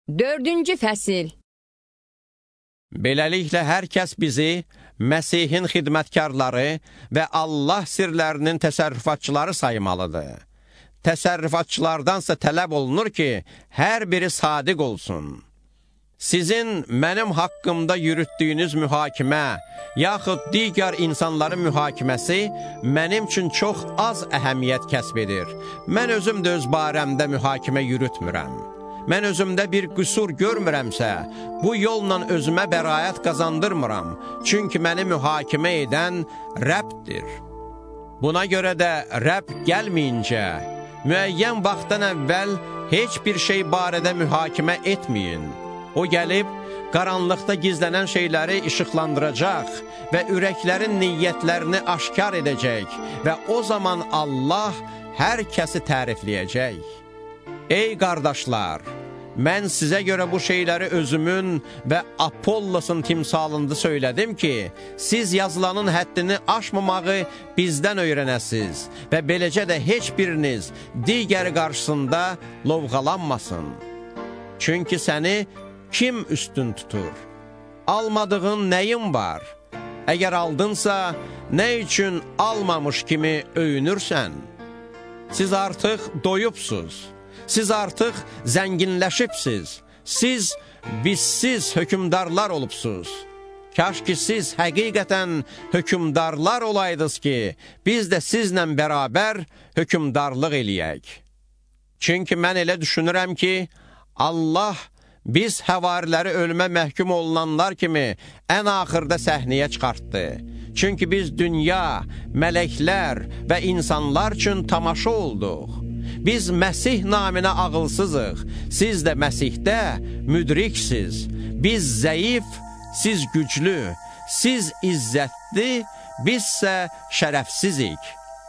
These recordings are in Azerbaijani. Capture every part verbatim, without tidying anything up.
Dördüncü fəsil. Beləliklə, hər kəs bizi Məsihin xidmətkarları və Allah sirlərinin təsərrüfatçıları saymalıdır. Təsərrüfatçılardansa tələb olunur ki, hər biri sadiq olsun. Sizin mənim haqqımda yürütdüyünüz mühakimə, yaxud digər insanların mühakiməsi mənim üçün çox az əhəmiyyət kəsb edir. Mən özüm də öz barəmdə mühakimə yürütmürəm. Mən özümdə bir qüsur görmürəmsə, bu yolla özümə bəraət qazandırmıram. Çünki məni mühakimə edən Rəbbdir. Buna görə də Rəbb gəlməyincə, müəyyən vaxtdan əvvəl heç bir şey barədə mühakimə etməyin. O gəlib, qaranlıqda gizlənən şeyləri işıqlandıracaq və ürəklərin niyyətlərini aşkar edəcək və o zaman Allah hər kəsi tərifləyəcək. Ey qardaşlar, mən sizə görə bu şeyləri özümün və Apollosun timsalında söylədim ki, siz yazılanın həddini aşmamağı bizdən öyrənəsiz və beləcə də heç biriniz digəri qarşısında lovğalanmasın. Çünki səni kim üstün tutur? Almadığın nəyin var? Əgər aldınsa, nə üçün almamış kimi öyünürsən? Siz artıq doyubsuz. Siz artıq zənginləşibsiz. Siz bizsiz hökümdarlar olubsuz. Kaş ki siz həqiqətən hökümdarlar olaydınız ki, biz də sizlə bərabər hökümdarlıq eləyək. Çünki mən elə düşünürəm ki, Allah biz həvariləri ölümə məhkum olunanlar kimi ən axırda səhnəyə çıxartdı. Çünki biz dünya, mələklər və insanlar üçün tamaşa olduq. Biz Məsih naminə ağılsızıq, siz də Məsihdə müdriksiz. Biz zəif, siz güclü, siz izzətli, bizsə şərəfsizik.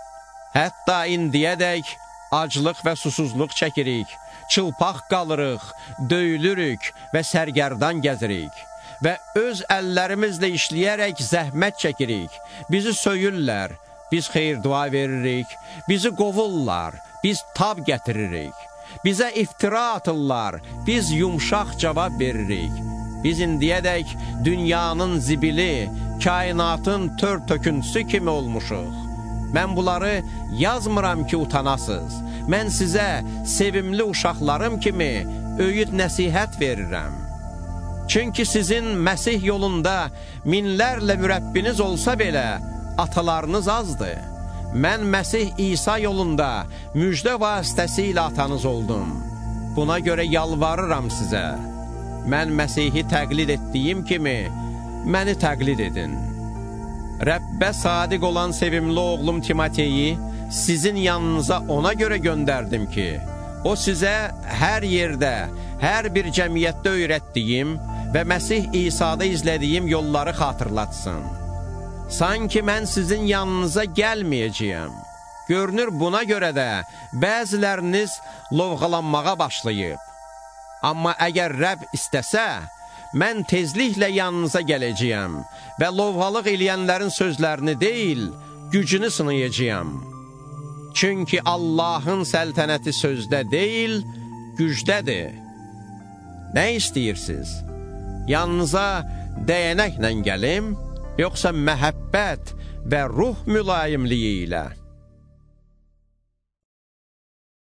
Hətta indiyədək aclıq və susuzluq çəkirik, çılpaq qalırıq, döyülürük və sərgərdan gəzirik və öz əllərimizlə işləyərək zəhmət çəkirik. Bizi söyürlər, biz xeyir dua veririk, bizi qovurlar, biz tab gətiririk. Bizə iftira atırlar, biz yumşaq cavab veririk. Biz indiyədək dünyanın zibili, kainatın tör töküntüsü kimi olmuşuq. Mən bunları yazmıram ki, utanasız. Mən sizə sevimli uşaqlarım kimi öyüd nəsihət verirəm. Çünki sizin Məsih yolunda minlərlə mürəbbiniz olsa belə, atalarınız azdır. Mən Məsih İsa yolunda müjdə vasitəsilə atanız oldum. Buna görə yalvarıram sizə. Mən Məsihi təqlid etdiyim kimi, məni təqlid edin. Rəbbə sadiq olan sevimli oğlum Timoteyi sizin yanınıza ona görə göndərdim ki, o sizə hər yerdə, hər bir cəmiyyətdə öyrətdiyim və Məsih İsa'da izlədiyim yolları xatırlatsın. Sanki mən sizin yanınıza gəlməyəcəyəm. Görünür, buna görə də bəziləriniz lovğalanmağa başlayıb. Amma əgər Rəbb istəsə, mən tezliklə yanınıza gələcəyəm və lovğalıq eləyənlərin sözlərini deyil, gücünü sınayacağam. Çünki Allahın səltənəti sözdə deyil, gücdədir. Nə istəyirsiniz? Yanınıza dəyənəklə gəlim, yoxsa məhəbbət və ruh mülayimliyi ilə?